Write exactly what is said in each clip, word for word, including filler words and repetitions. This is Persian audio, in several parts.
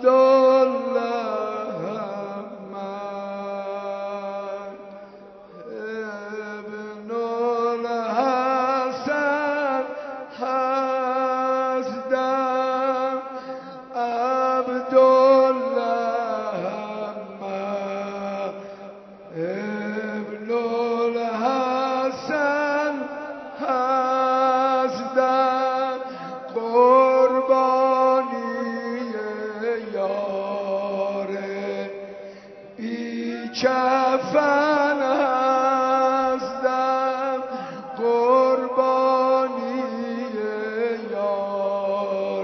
کفن هستم قربانی یار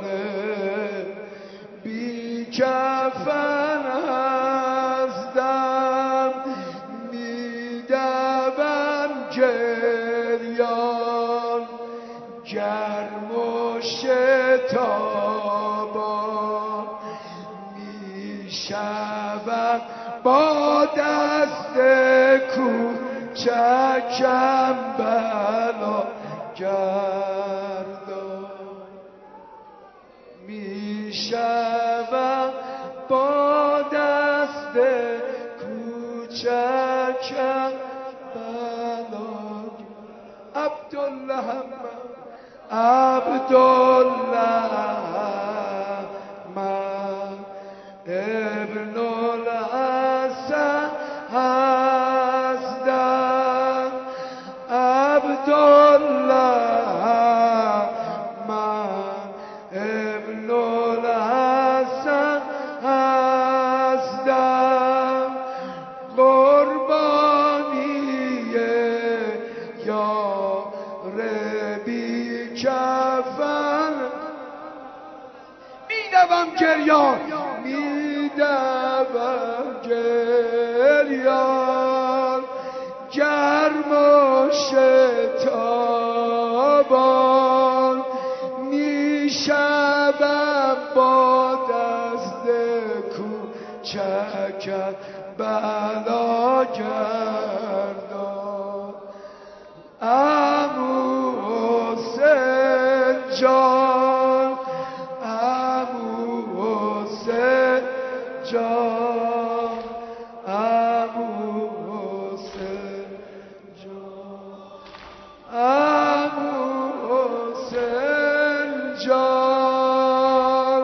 بی کفن هستم میدوم گریان گرم و شتابان میشوم با دست کوچکم بلا گردان میشوم با دست کوچکم بلا عبدالله عبدالله من ابن الحسن هستم عبدالله من ابن الحسن هستم قربانی یار بی کفن میدوم گریان میدوم گریان گرم و شتابان میشوم با دست کوچکم بلا گردان عمو حسین جان عمو حسین جان عمو حسین جان عمو حسین جان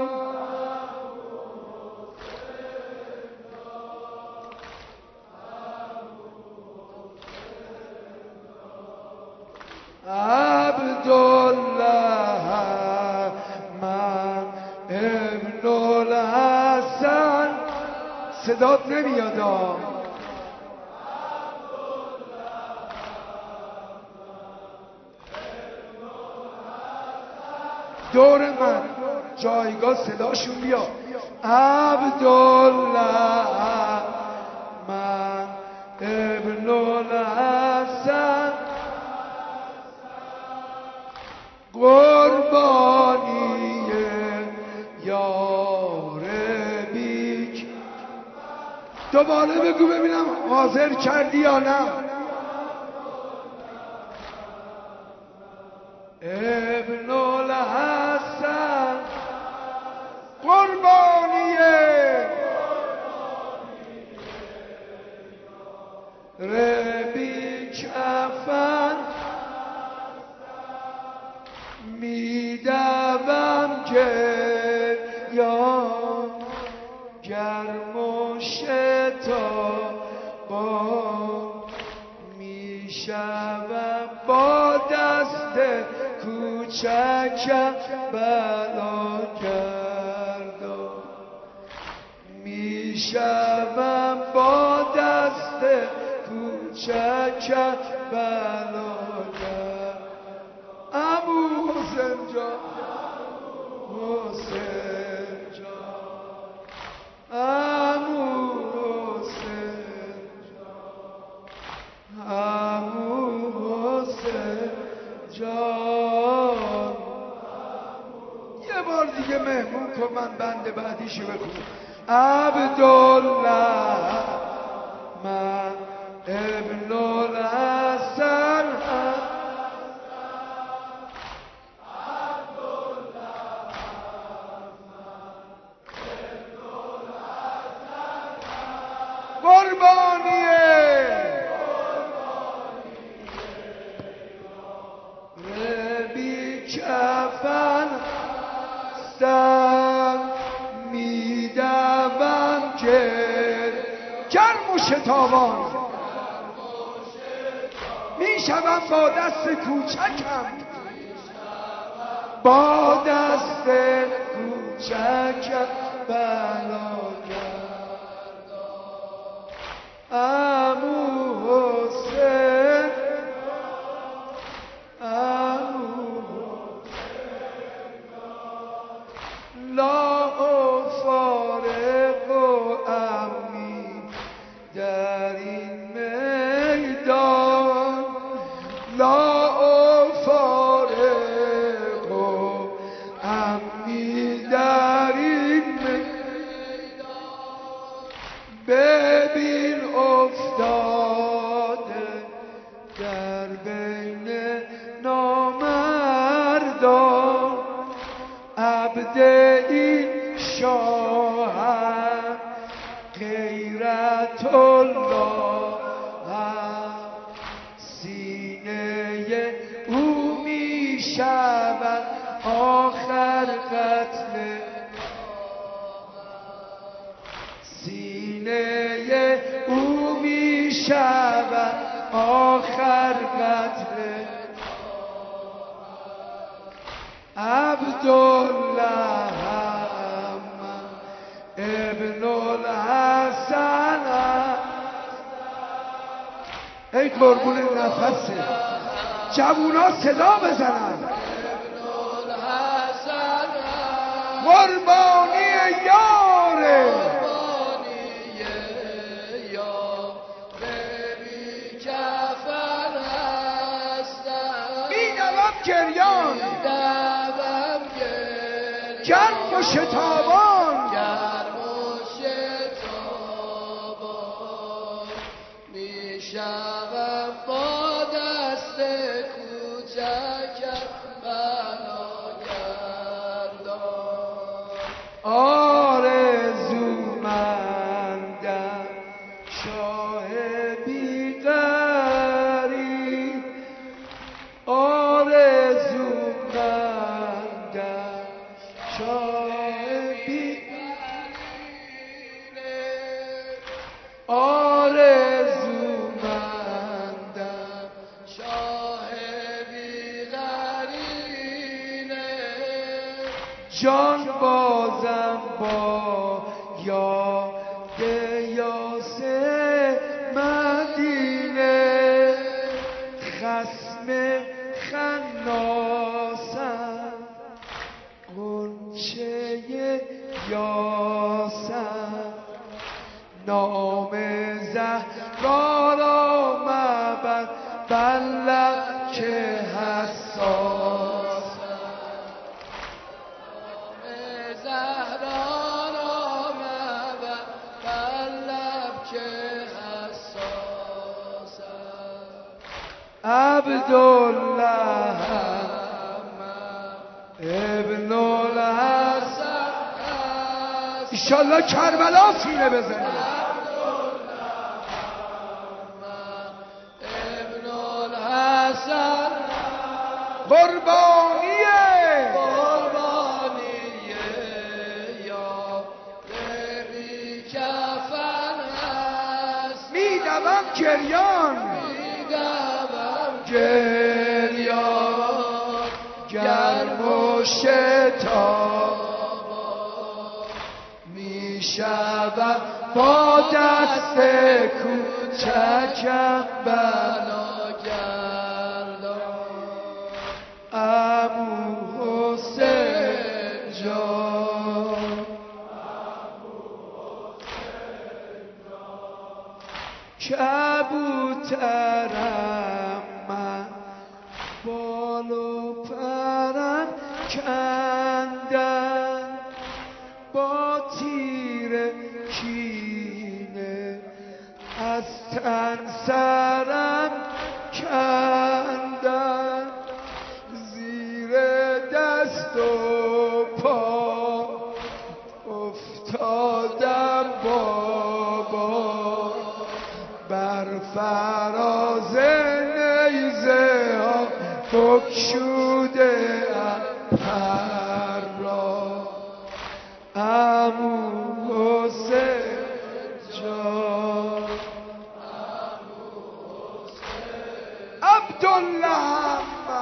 عبدالله من ابن الحسن صدات نمیاد دور من جایگاه صداشون بیا عبدالله من ابن الحسن قربانی یار بیک دوباره بگو ببینم حاضر کردی یا نه ابن الحسن قربانی ربی کفن میدوم گریان گرم و شتابان میشوم با دست کوچکم بلا گردان میشوم با دست کوچکم بلا گردان عمو حسین جان حسین جان عمو حسین جان عمو حسین جان یه بار دیگه مهمون کن من بند بعدیشو بخونم عبدالله من ابن الحسن قربانیه ربی کفن هستم میدوم گرم و شتابان میشوم با دست کوچکم با دست کوچکم بلاگردان عمو حسین عمو لا افارق و عمی در این میدان لا افارق و عمی در این میدان ببین افتاده در بین نامردان عبد این شاهم غیرت الله سینه او می شود آخر قتل سینه او می شود آخر قتل عبدالله ابن الحسن ای قربون نفسه جوونا صدا بزنن قربانی یاره میدوم گریان گرم و شتابان گرم و شتابان میشوم با دست کوچکم بلاگردان آرزومندم شاه بی‌قرین آرزومندم شاه بی‌قرین آرزومندم شاه بی‌قرین جان بازم با یاد یاسر مدینه خصم خناسم غنچه یاسم نام زهرا را مبر بر لب که حساس زهرا را مبر بر لب که حساسم عبدالله ابن الحسن ایشالله کربلا سینه بزنه ابن الحسن قربانیه قربانیه یا بی کفن هست میدوم گریان میدوم گریان گرم و شتاب میشود با دست کوچکم بلاگردان عمو حسین جان کبوترم من بال و پرم کندن با تیر کینه از تن سرم کندن زیر دست و پا افتادم بابا فراز نیزه ها بکشوده پر را عمو حسین جان عبدالله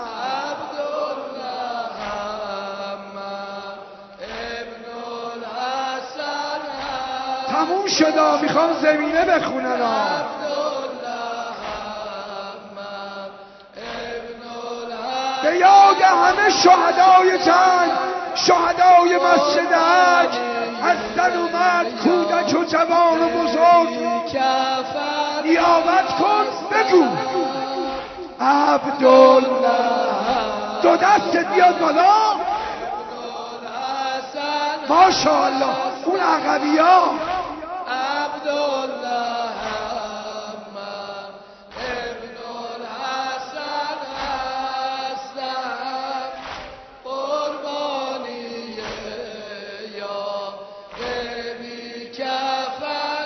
تموم شدا میخوام زمینه بخونن ها به یاد همه شهدای جنگ شهدای مسجد حج از زن و مرد کودک و جوان و بزرگ نیابت کن بگو عبدالله دو دست بیاد بالا ماشاءالله اون عقبی ها عبدالله ابن الحسن هستم قربانی یا بی کفن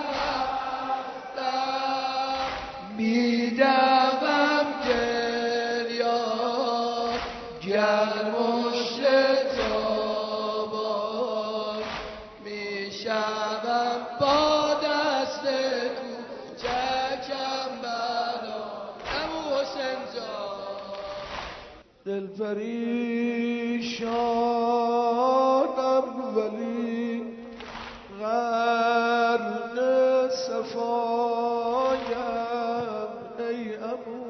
هستم میدوم گریان گرم و شتابان میشوم با دست کوچکم بلا عمو حسین جان دل پریشانم ولی غرق صفایم ای عمو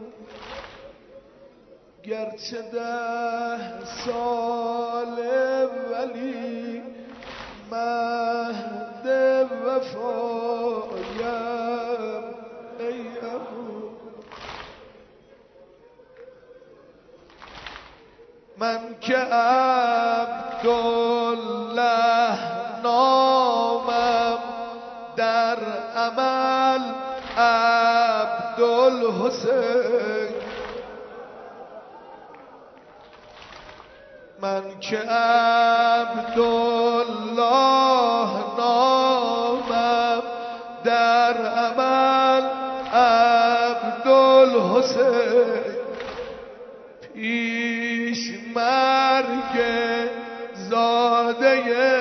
گرچه ده ساله ولی مهد وفایم ای عمو من که عبدالله نامم در عمل عبدالحسین من که عبدالله نامم در عمل عبدالحسین پیش مرگ زاده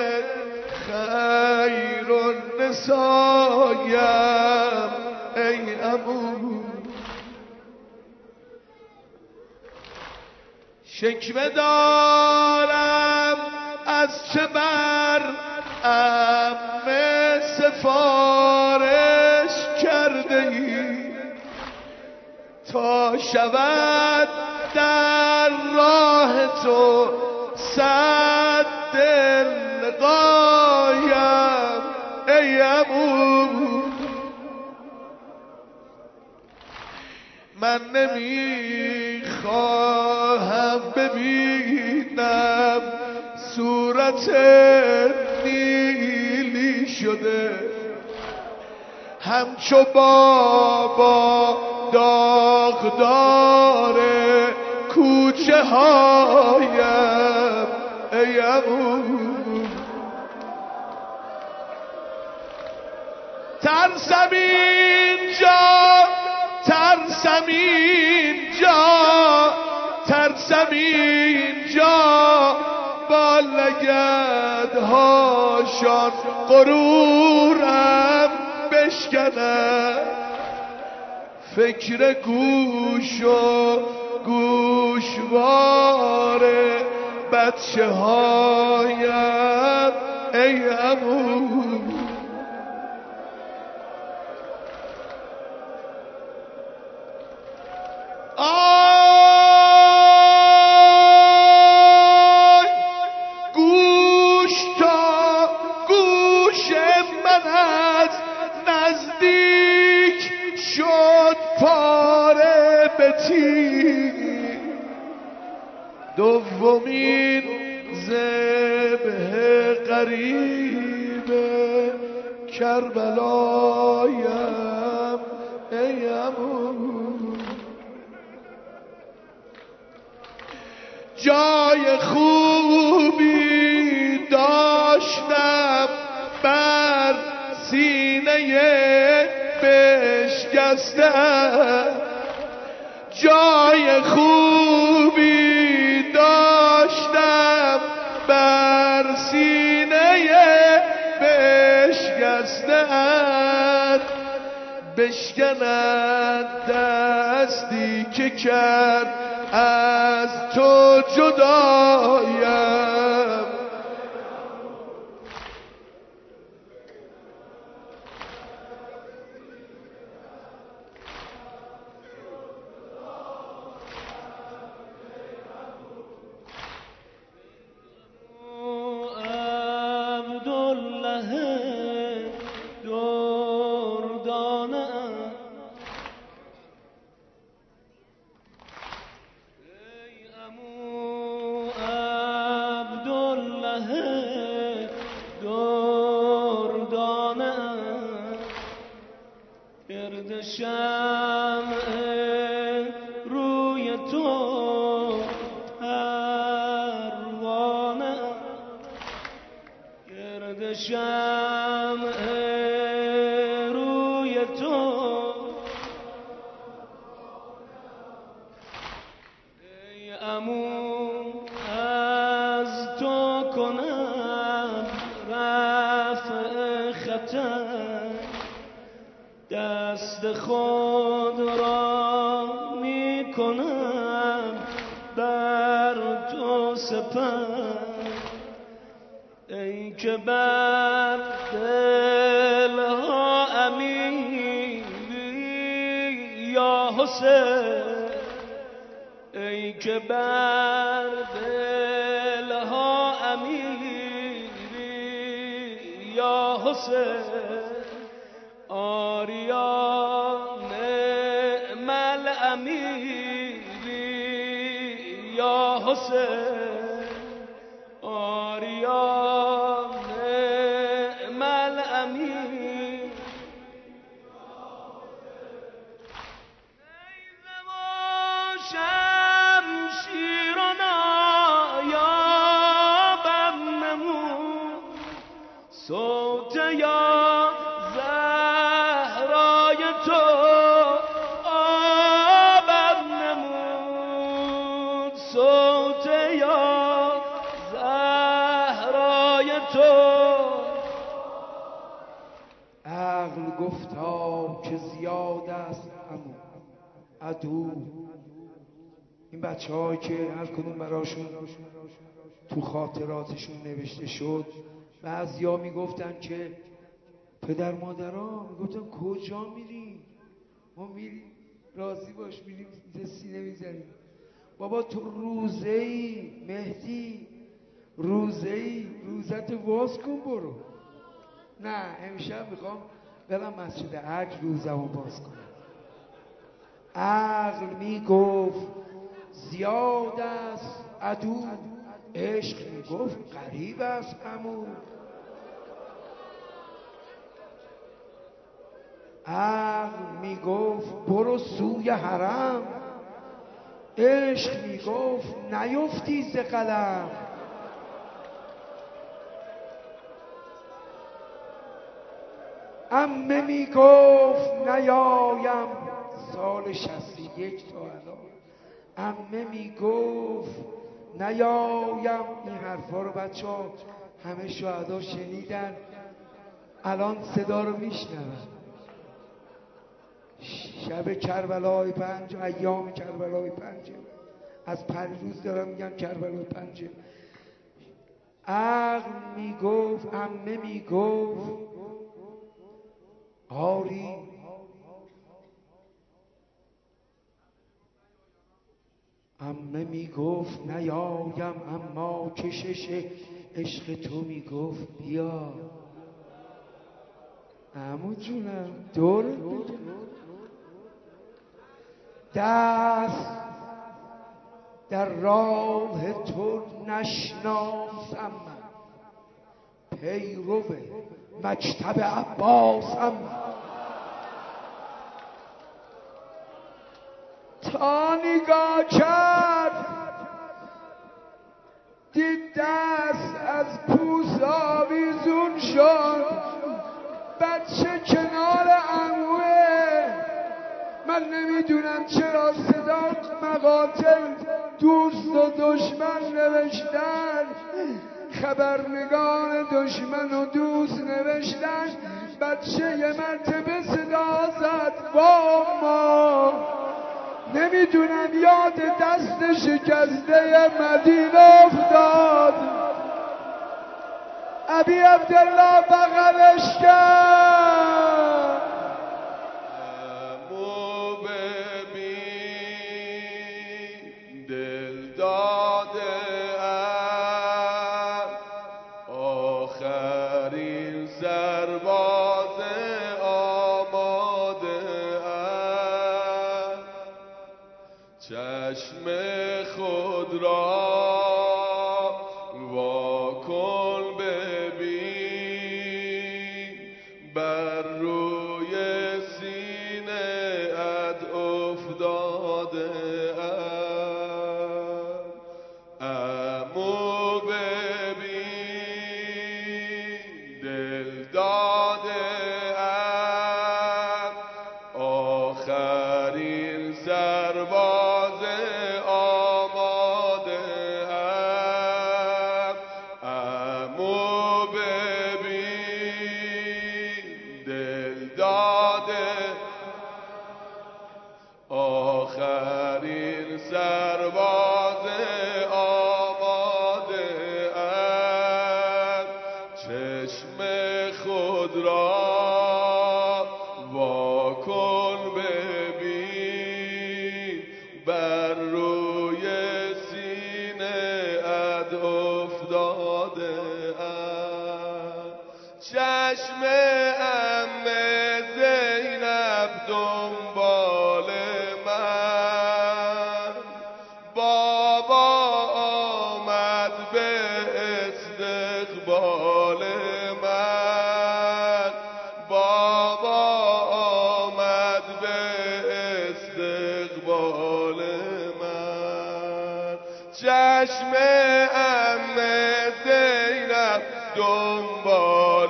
خیر النسایم ای عمو شکوه دارم از چه بر عمه سفارش کرده ای تا شود در راه تو صد دل قایم ای عمو من نمیخواهم ببینم صورت نیلی شده همچو بابا داغدار کوچه هایم ای عمو ترسم اینجا ترسم اینجا ترسم اینجا با لگدهاشان غرورم بشکنم فکر گوش و گوشوار بچه هایم ای عمو آی گوش تا گوش من از نزدیک شد پاره به تیر دومین ذبح قریب کربلایم ای عمو جای خوبی داشتم بر سینه بشکستم جای خوبی داشتم بر سینه بشکستم بشکند دستی که کرد از تو جدایم شمع روی تو پروانه گرد شمع روی تو ای عمو از تو کنم رفع خطر دست خود را می کنم بر تو سپر ای که بر دلها امیری یا حسین ای که بر دلها امیری یا حسین آریا نعم الامیری یا حسین آریا نعم الامیری نیزم و شمشیر و نایابم نمود صوت یا گفتا که زیاد است عمو عدو این بچه هایی که هر کدوم براشون تو خاطراتشون نوشته شد بعضیا میگفتن که پدر مادرها میگفتن کجا میریم ما میریم راضی باش میریم سینه میزنیم بابا تو روزه ای مهدی روزه ای روزت واز کن برو نه امشب میخوام برم مسجد حج روزمو باز کنم عقل میگفت زیاد است عدو عشق میگفت قریب است عمو عقل میگفت برو سوی حرم عشق میگفت نیفتی ز قلم عمه میگفت نیایم سال شصت و یک تا الان عمه میگفت نیایم این حرفا رو بچه ها همه شهدا شنیدن الان صدا رو میشنون شب کربلای پنج ایام کربلای پنج از پریروز دارم میگن کربلای پنج عقل میگفت عمه میگفت آری عمه میگفت نیایم اما کشش عشق تو میگفت بیا عمو جونم دور دست در راه تو نشناسم من پیرو مکتب عباسم تا نگاه کرد دید دست از پوست آویزون شد بعد بچه کنار عموه. من نمیدونم چرا صدات مقاتل دوست و دشمن نوشتن، خبرنگار دشمن و دوست نوشتن. بچه یه مرتبه صدا زد واما، نمیدونم یاد دست شکسته مدینه افتاد. ابی عبدالله بغلش کرد. امو ببین دل داده ام، آخرین سرباز آماده ام. چشم خود را واکن ببین، بر روی سینه ات افتاده ام. امو ببین دل داده ام، آخرین سرباز آماده ام. امو ببین دل داده، آخرین سرباز آماده ام. چشم خود را واکن ببین، بر روی سینه ات افتاده ام. چشم عم زینب دنبال من، بابا آمد به استقبال من، بابا آمد به استقبال من. چشم عم زینب دنبال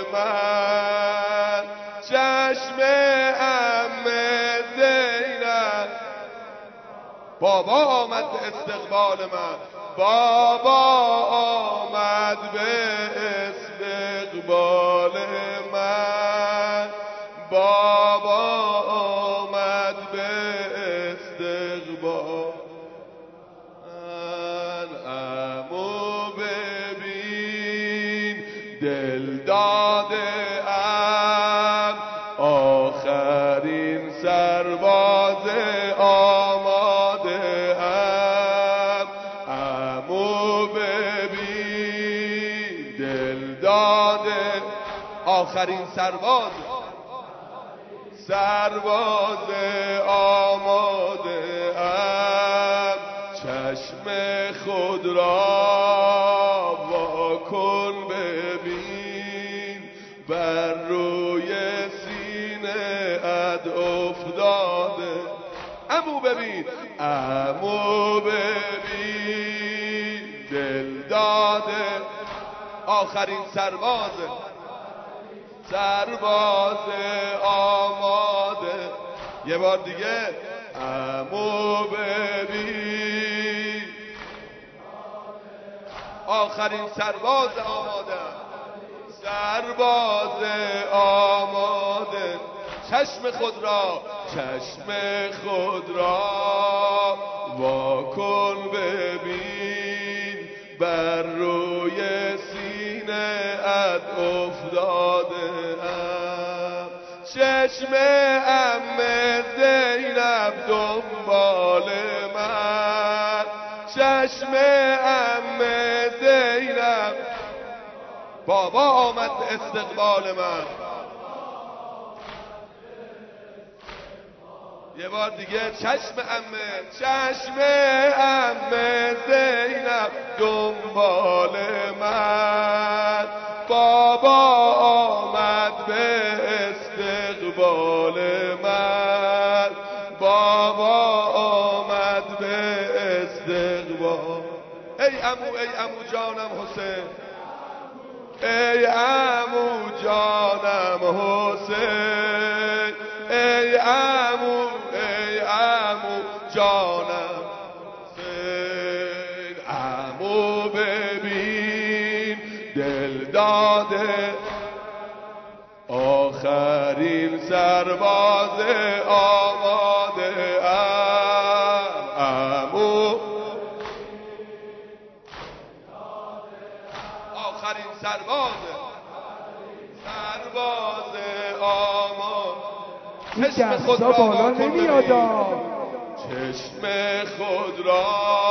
من، چشم عم زینب. بابا آمد به استقبال من، بابا آمد به استقبال من، بابا آمد به استقبال من. امو ببین دل داده ام، آخرین سرباز آماده ام. امو ببین دل داده، آخرین سرباز سرباز آماده ام. چشم خود را واکن ببین، بر روی سینه ات افتاده. امو ببین، امو ببین دل داده، آخرین سرباز سرباز آماده. یه بار دیگه امو ببین، آخرین سرباز آماده، سرباز آماده. چشم خود را، چشم خود را واکن ببین، بر روی سینه ات افتاده ام. چشم عم زینب دنبال من، چشم عم زینب. بابا آمد به استقبال من. یه بار دیگه چشم عمه، چشم عمه زینب دنبال من، بابا آمد به استقبال من، بابا آمد به استقبال. ای عمو، ای عمو جانم حسین، ای عمو جانم حسین، ای عمو ای عمو جانم حسین. عمو ببین دل داده آخرین سرباز آماده ام. عمو آخرین سرباز سرباز آماده. این دستا بالا نمیاد. چشم خود را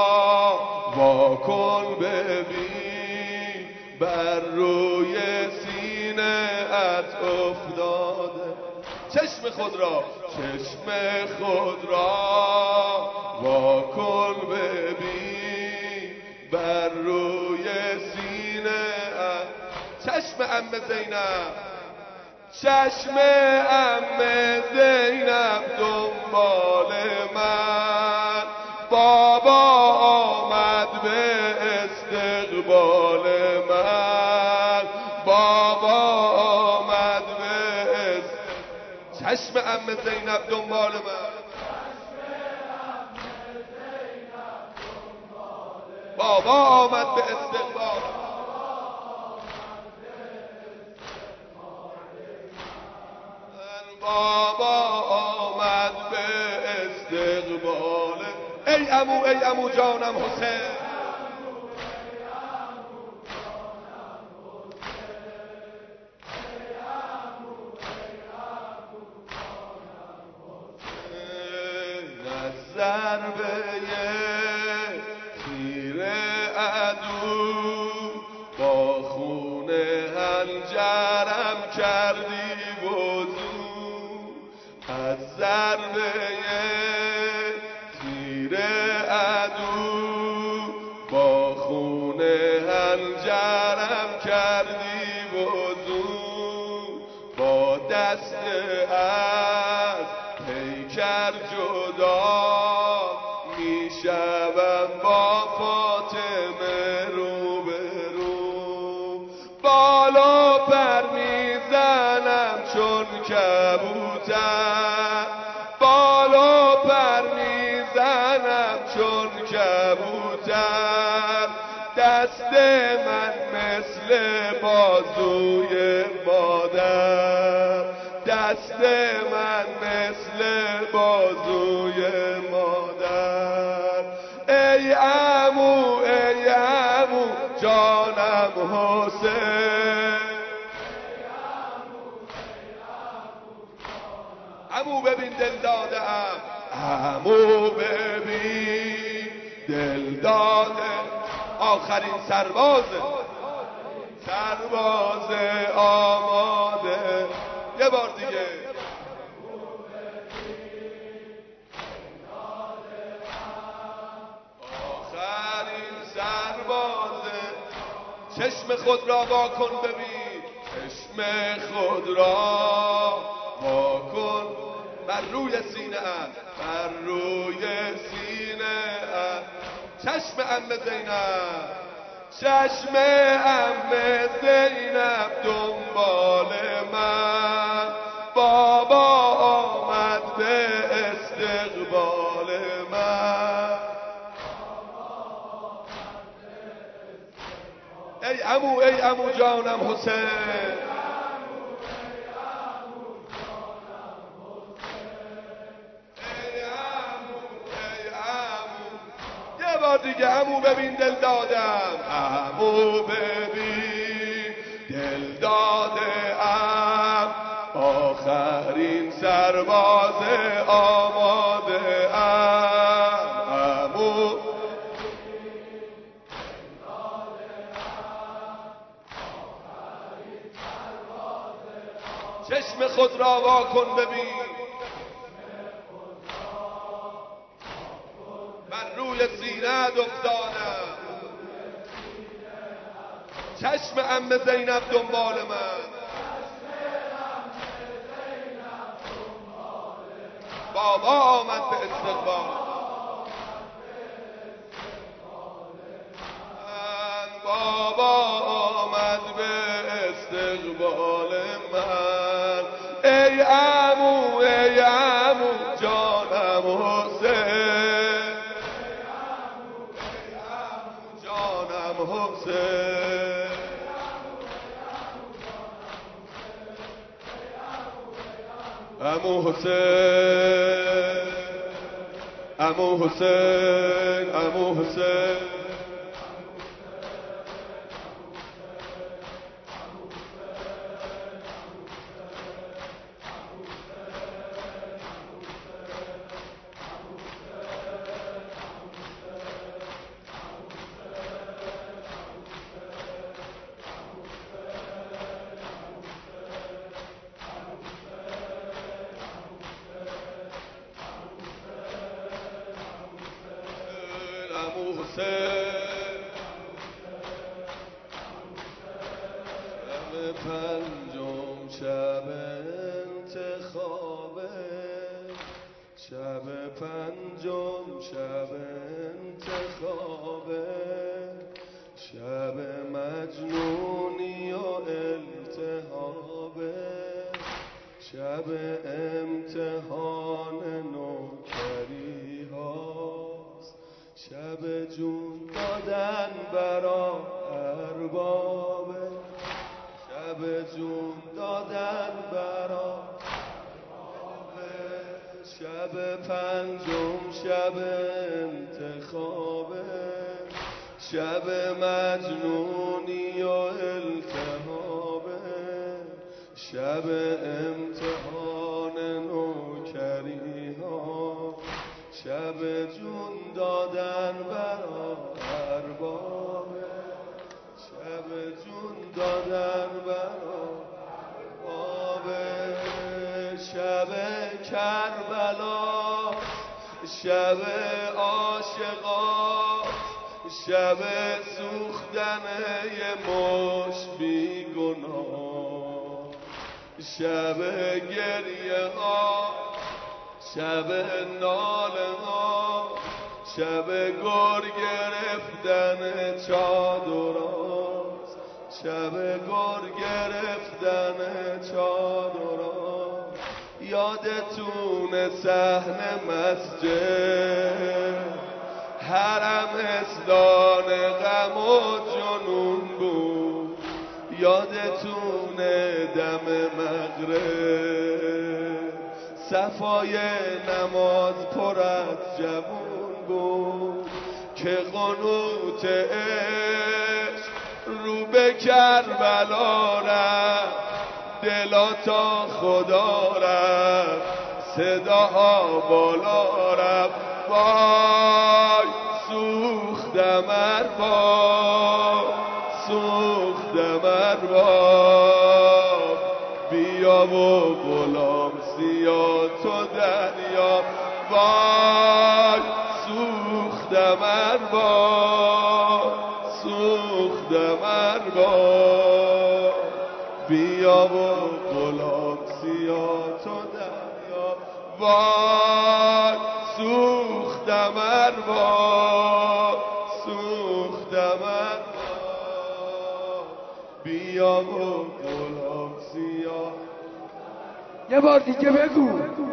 واکن ببین بر روی سینه ات افتاده. چشم خود را چشم خود را واکن ببین بر روی سینه ات. چشم عم زینب چشم عم زینب دنبال من. بابا آمد به استقبال من. بابا آمد به است... چشم عم زینب دنبال من. بابا آمد به استقبال. بابا آمد به استقبال. ای عمو ای عمو جانم حسین. ضربه تیر عدو با خون حنجرم کردی وضو. از ضربه تیر عدو با خون حنجرم کردی وضو. با دست از پیکر جدا میشوم با فاطمه رو به رو. بالا پر میزنم چون کبوتر. بالا پر میزنم چون کبوتر. دست من مثل بازوی مادر. دست من مثل بازوی مادر. ای عمو ای عمو جانم حسین. عمو ببین دل داده ام. عمو ببین دل داده آخرین سرباز سرباز آماده. یه بار دیگه. آخرین سربازه. چشم خود را واکن ببین. چشم خود را واکن بر روی سینه ات. بر روی سینه ات. چشم عم زینب چشم عم زینب دنبال من. بابا آمد به استقبال من. ای عمو ای عمو جانم حسین. یه بار دیگه. عمو ببین دل دادم. عمو ببین دل دادم. آخرین سرباز آماده ام. عمو چشم خود را واکن ببین. بر روی سینه افتادم. چشم عم زینب دنبال من. بابا آمد به استقبال من. بابا آمد به استقبال من. ای عمو ای عمو جانم حسین، جانم حسین، عمو حسین، عمو حسین، عمو حسین، شب پنجم شب انتخابه، شب پنجم شب انتخابه، شب مجنونی و التهابه، شب امتحان نوکری هاست، شب جون دادن برا اربابه، شب جون دادن برا اربابه، شب پنجم شب انتخابه، شب مجنونی و التهابه، شب امتحان نوکری ها، شب جون دادن برا اربابه، شب جون دادن برا اربابه، شب کربلا، شب عاشقا، شب سوختن یه مش بی گناه، شب گریه ها، شب ناله ها، شب گر گرفتن چادرات، شب گر گرفتن چادرات، یادتون صحن مسجد حرم اسلام غم و جنون بود، یادتون دم مغرب صفای نماز پر از جوون بود، که قنوت عشق رو به کربلا رفت، دلا تا خدا رفت، صداها بالا رفت، وای سوختم ارباب، سوختم ارباب، بیا و غلام سیاه تو دریا، وای سوختم ارباب، سوختم ارباب، بیا و غلام سیاه تو دریا، وای سوختم ارباب، سوختم ارباب، بیا و غلام سیاه. یه بار دیگه بگو.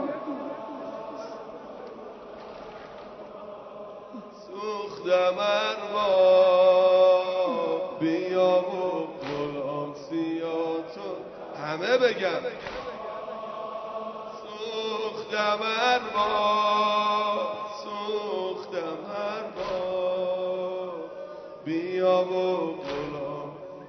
سوختم ارباب، بیا و غلام سیاه تو، همه بگم سوختم ارباب، سوختم ارباب، بیا و غلام.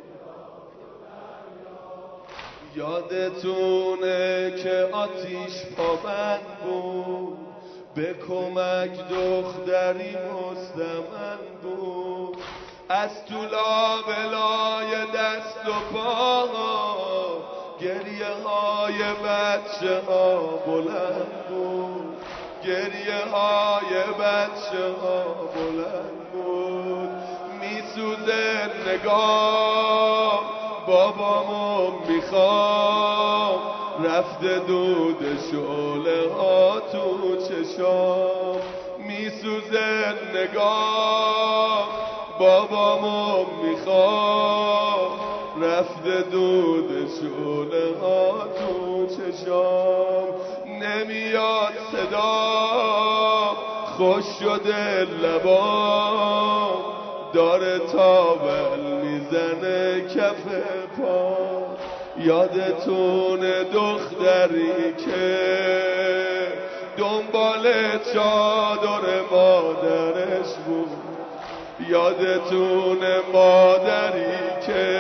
یادتونه که آتیش پابند بود، به کمک دختری مستمن بود، از تو لابلای دست و پاها گریه های بچه ها بلند بود، گریه های بچه ها بلند بود، میسوزه نگاه بابامو میخوام، رفته دود شعله ها تو چشام، میسوزه نگاه بابامو میخوام، رفته دود شعله ها تو چشام، نمیاد صدا خوش شده لبام، داره تاول میزنه کف پا. یادتونه دختری که دنبال چادر مادرش بود، یادتونه مادری که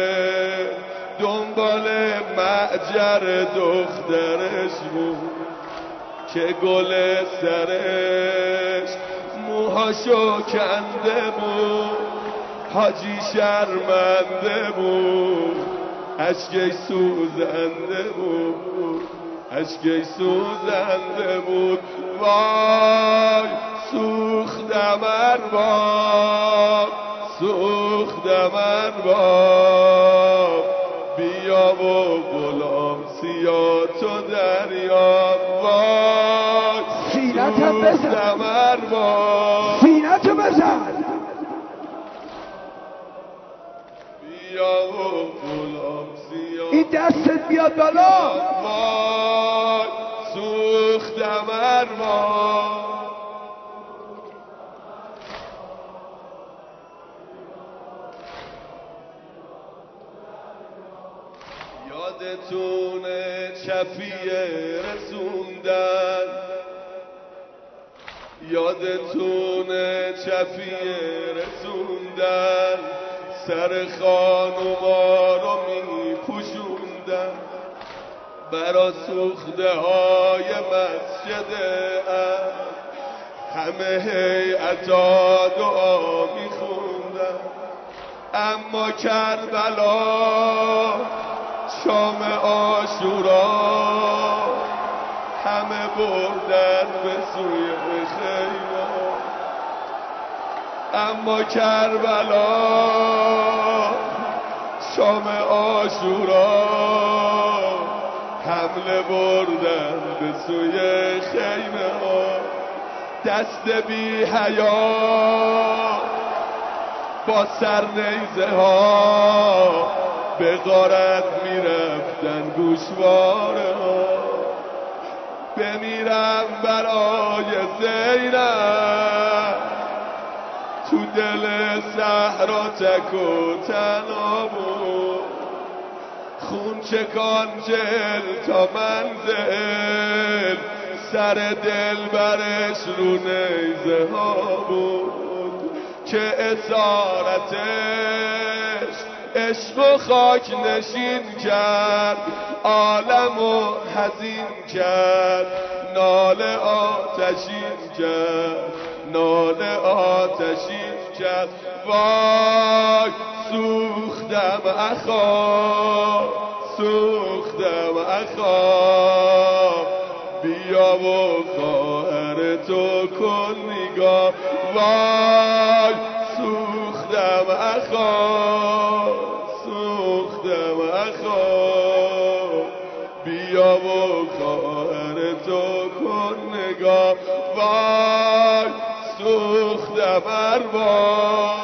دنبال معجر دخترش بود، که گل سرش موهاشو کنده بود، حاجی شرمنده بود، اشکی سوزنده بود، اشکی سوزنده بود. وای سوختم ارباب، سوختم ارباب، بیا و غلام سیاه تو دریاب. وای سوختم ارباب، سینه‌تو بزن، بیا و غلام سیاه. این دستت بیاد بالا. وای سوختم ارباب، یادتونه چفیه رسوندن، یادتونه چفیه رسوندن، سر خانوما رو می پوشوندن، برا سوخته های مسجد ام همه هیئتا دعا می خوندن. اما کربلا شام عاشورا همه بردن به سوی خیمه، اما کربلا شام عاشورا حمله بردن به سوی خیمه ها. دست بی حیا با سرنیزه ها به غارت میرفتن گوشواره ها. بمیرم برای زینب تو دل صحرا تک و تنها بود، خون چکان جل تا منزل، سر دل برش رو نیزه ها بود، که اسارتش عشق و خاک نشین کرد، عالم و حزین کرد، ناله آتشین کرد، ناله آتشین کرد. وای سوختم اخا، سوختم اخا، بیا و خواهر تو کن نگاه. وای سوختم اخا، سوختم اخا، بیا و خواهر تو کن نگاه. وای سوختم ارباب،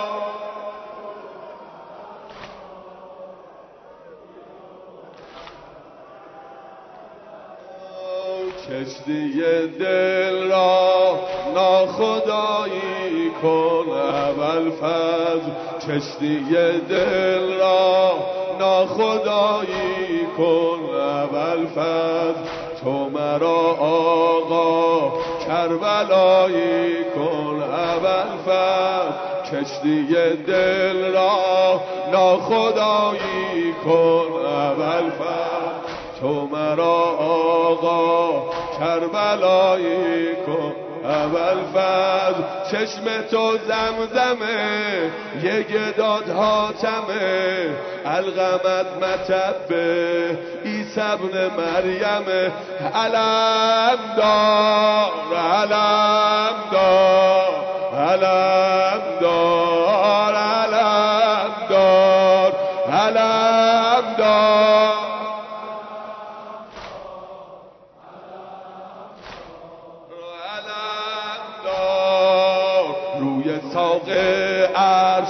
کشتی دل را ناخدایی کن ابوالفضل، کشتی دل را ناخدایی کن ابوالفضل، تو مرا آقا کربلایی کن ابوالفضل، کشتی دل را ناخدایی کن ابوالفضل، تو مرا آقا کربلایی کن ابوالفضل. چشم تو زمزمه یه گداد حاتمه، القمت متبه عیسی ابن مریم، علم دار علم دار علم دار علم دار علم دار. روی ساق عرش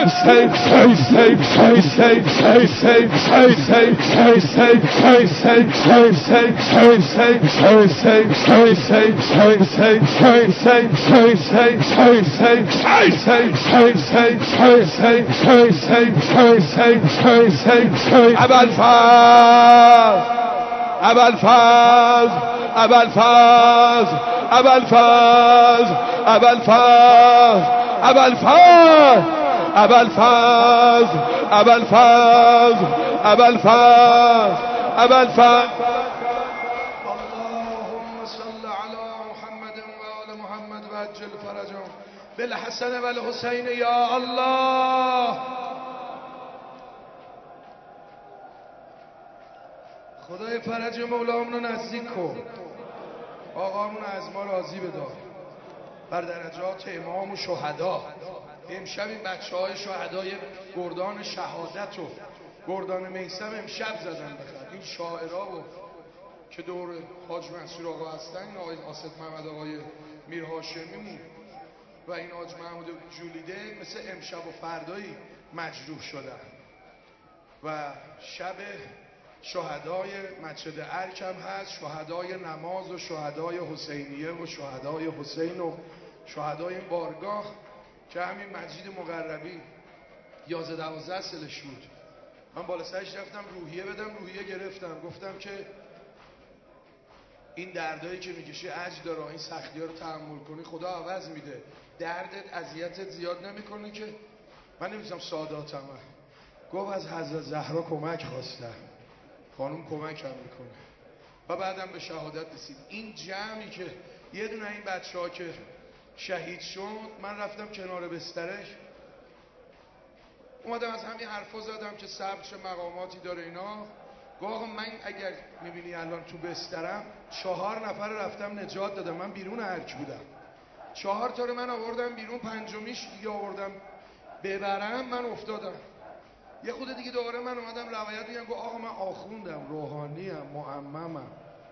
ابوالفضل ابوالفضل ابوالفضل ابوالفضل ابوالفضل ابوالفضل ابوالفضل ابوالفضل ابوالفضل اللهم صل على محمد و آل محمد و عجل فرجهم بالحسن و الحسین یا الله. خدای فرج مولامون رو نزدیک کن، آقامون از ما راضی بدار بر درجات امام و شهدا. امشب این بچه های شهدای گردان شهادت و گردان میثم امشب زدن بخد. این شاعرها و که دور حاج منصور آقا هستن، این آقای آصف محمد آقای میر هاشمیمون و این حاج محمود جولیده، مثل امشب و فردایی مجروح شدن و شب شهدای مسجد ارک هم هست، شهدای نماز و شهدای حسینیه و شهدای حسین و شهدای این بارگاه که همین مجید مقربی یازده دوازده سالش بود. من بالا سرش رفتم روحیه بدم، روحیه گرفتم، گفتم که این دردایی که میکشی عجز داره، این سختی ها رو تحمل کنی خدا عوض میده، دردت اذیتت زیاد نمیکنه که من نمیتونم ساداتم. گفت از حضرت زهرا کمک خواستم، خانم کمک هم میکنه و بعدم به شهادت رسید. این جمعی که یه دونه این بچه ها که شهید شد، من رفتم کنار بسترش اومدم از همین حرفا زدم که صبر چه مقاماتی داره اینا. گفت آقا من اگر میبینی الان تو بسترم چهار نفر رفتم نجات دادم، من بیرون ارک بودم، چهار تا رو من آوردم بیرون، پنجمیش دیگه آوردم ببرم من افتادم. یه خود دیگه دوباره من اومدم روایت میگم، گفت آقا من آخوندم، روحانیم، معممم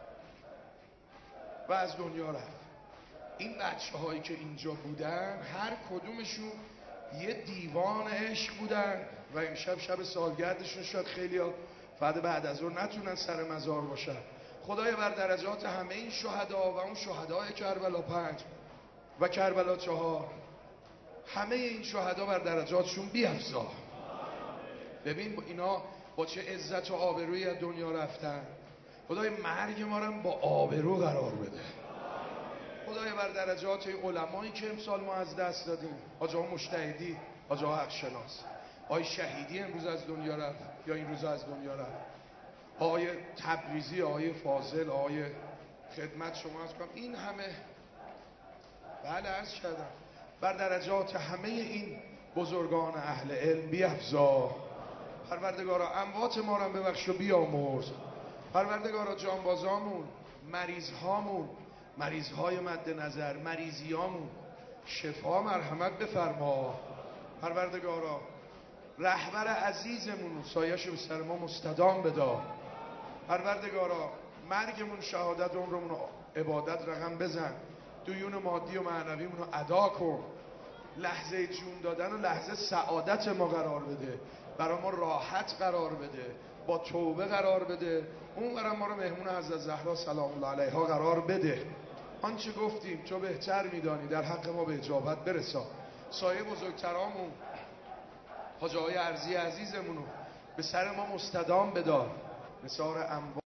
و از دنیا رفت. این بچه هایی که اینجا بودن هر کدومشون یه دیوان عشق بودن و امشب شب سالگردشون شد. خیلی ها بعد بعد از اون نتونن سر مزار باشن. خدای بر درجات همه این شهدا و اون شهدای کربلا پنج و کربلا چهار، همه این شهدا بر درجاتشون بیفزا. ببین اینا با چه عزت و آبرویی از دنیا رفتن. خدای مرگ ما رو با آبرو قرار بده. خدای بر درجات علمایی که امسال ما از دست دادیم، حاج آقا مجتهدی، حاج آقا حق شناس، آقای شهیدی امروز از دنیا رفت یا این روز از دنیا رفت، آقای تبریزی، آقای فاضل، آقای خدمت شما از کنم، این همه بله عرض کردم بر درجات همه این بزرگان اهل علم بیفزا. پروردگارا اموات ما رو ببخش و بیامرز. پروردگارا جانبازامون، مریضهامون، مریضهای مد نظر، مریضیامون شفا مرحمت بفرما. پروردگارا رهبر عزیزمون سایه‌ش به سر ما مستدام بدار. پروردگارا مرگمون شهادت عمرمون عبادت رقم بزن، دیون مادی و معنویمون رو ادا کن، لحظه جون دادن و لحظه سعادت ما قرار بده، برای ما راحت قرار بده، با توبه قرار بده، اون قرار ما رو مهمون حضرت زهرا سلام الله علیها قرار بده. آنچه گفتیم تو بهتر میدانی، در حق ما به اجابت برسان. سایه بزرگترامون حاج آقای ارزی عزیزمونو به سر ما مستدام بدار، مثار اموال